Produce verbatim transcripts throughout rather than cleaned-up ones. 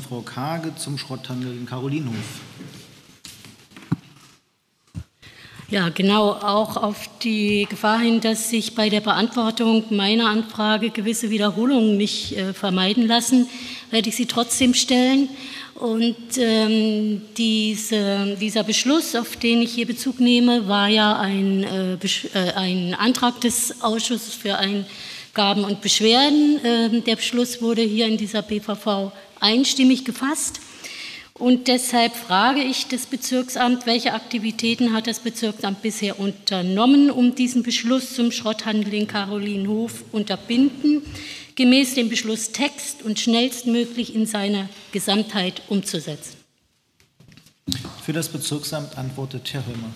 von Frau Kage zum Schrotthandel in Karolinenhof. Ja, genau, auch auf die Gefahr hin, dass sich bei der Beantwortung meiner Anfrage gewisse Wiederholungen nicht äh, vermeiden lassen, werde ich sie trotzdem stellen. Und ähm, diese, dieser Beschluss, auf den ich hier Bezug nehme, war ja ein, äh, äh, ein Antrag des Ausschusses für Eingaben und Beschwerden. Ähm, der Beschluss wurde hier in dieser B V V einstimmig gefasst. Und deshalb frage ich das Bezirksamt, welche Aktivitäten hat das Bezirksamt bisher unternommen, um diesen Beschluss zum Schrotthandel in Karolinenhof unterbinden, gemäß dem Beschlusstext und schnellstmöglich in seiner Gesamtheit umzusetzen. Für das Bezirksamt antwortet Herr Höllmer.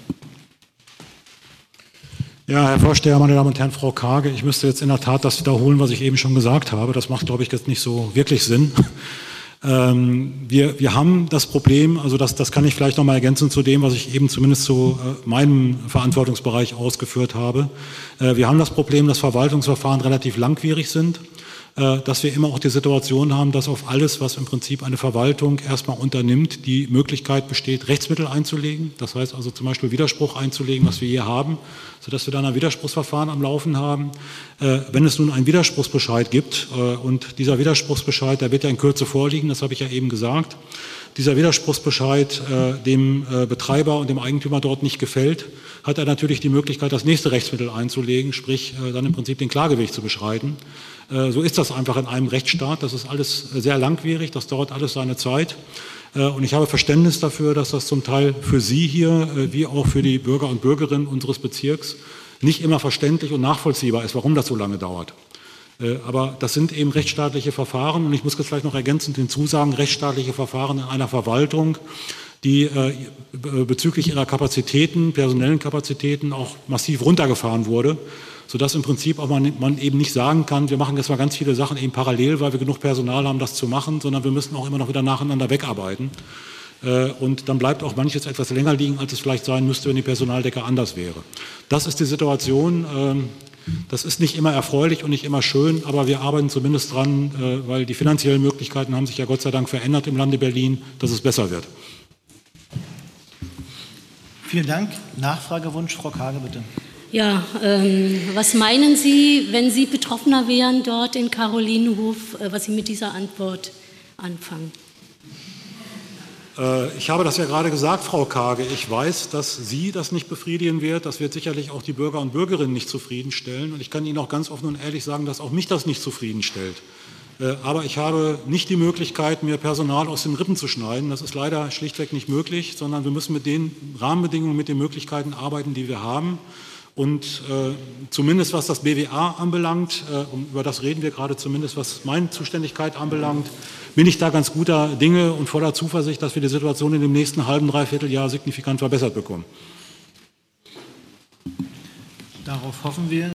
Ja, Herr Vorsteher, meine Damen und Herren, Frau Kage, ich müsste jetzt in der Tat das wiederholen, was ich eben schon gesagt habe. Das macht, glaube ich, jetzt nicht so wirklich Sinn. Ähm, wir, wir haben das Problem, also das, das kann ich vielleicht noch mal ergänzen zu dem, was ich eben zumindest zu äh, meinem Verantwortungsbereich ausgeführt habe. Äh, wir haben das Problem, dass Verwaltungsverfahren relativ langwierig sind, äh, dass wir immer auch die Situation haben, dass auf alles, was im Prinzip eine Verwaltung erstmal unternimmt, die Möglichkeit besteht, Rechtsmittel einzulegen. Das heißt also zum Beispiel Widerspruch einzulegen, was wir hier haben, sodass wir dann ein Widerspruchsverfahren am Laufen haben. Äh, wenn es nun einen Widerspruchsbescheid gibt, äh, und dieser Widerspruchsbescheid, der wird ja in Kürze vorliegen, das habe ich ja eben gesagt, dieser Widerspruchsbescheid äh, dem äh, Betreiber und dem Eigentümer dort nicht gefällt, hat er natürlich die Möglichkeit, das nächste Rechtsmittel einzulegen, sprich äh, dann im Prinzip den Klageweg zu beschreiten. Äh, so ist das einfach in einem Rechtsstaat, das ist alles sehr langwierig, das dauert alles seine Zeit. Und ich habe Verständnis dafür, dass das zum Teil für Sie hier, wie auch für die Bürger und Bürgerinnen unseres Bezirks, nicht immer verständlich und nachvollziehbar ist, warum das so lange dauert. Aber das sind eben rechtsstaatliche Verfahren und ich muss jetzt vielleicht noch ergänzend hinzusagen, rechtsstaatliche Verfahren in einer Verwaltung, die bezüglich ihrer Kapazitäten, personellen Kapazitäten auch massiv runtergefahren wurde, sodass im Prinzip auch man, man eben nicht sagen kann, wir machen jetzt mal ganz viele Sachen eben parallel, weil wir genug Personal haben, das zu machen, sondern wir müssen auch immer noch wieder nacheinander wegarbeiten. Und dann bleibt auch manches etwas länger liegen, als es vielleicht sein müsste, wenn die Personaldecke anders wäre. Das ist die Situation. Das ist nicht immer erfreulich und nicht immer schön, aber wir arbeiten zumindest dran, weil die finanziellen Möglichkeiten haben sich ja Gott sei Dank verändert im Lande Berlin, dass es besser wird. Vielen Dank. Nachfragewunsch, Frau Kage, bitte. Ja, ähm, was meinen Sie, wenn Sie Betroffener wären dort in Karolinenhof, äh, was Sie mit dieser Antwort anfangen? Äh, ich habe das ja gerade gesagt, Frau Kage. Ich weiß, dass Sie das nicht befriedigen wird. Das wird sicherlich auch die Bürger und Bürgerinnen nicht zufriedenstellen. Und ich kann Ihnen auch ganz offen und ehrlich sagen, dass auch mich das nicht zufriedenstellt. Äh, aber ich habe nicht die Möglichkeit, mir Personal aus den Rippen zu schneiden. Das ist leider schlichtweg nicht möglich, sondern wir müssen mit den Rahmenbedingungen, mit den Möglichkeiten arbeiten, die wir haben. Und äh, zumindest was das B W A anbelangt, äh, um, über das reden wir gerade zumindest, was meine Zuständigkeit anbelangt, bin ich da ganz guter Dinge und voller Zuversicht, dass wir die Situation in dem nächsten halben, dreiviertel Jahr signifikant verbessert bekommen. Darauf hoffen wir.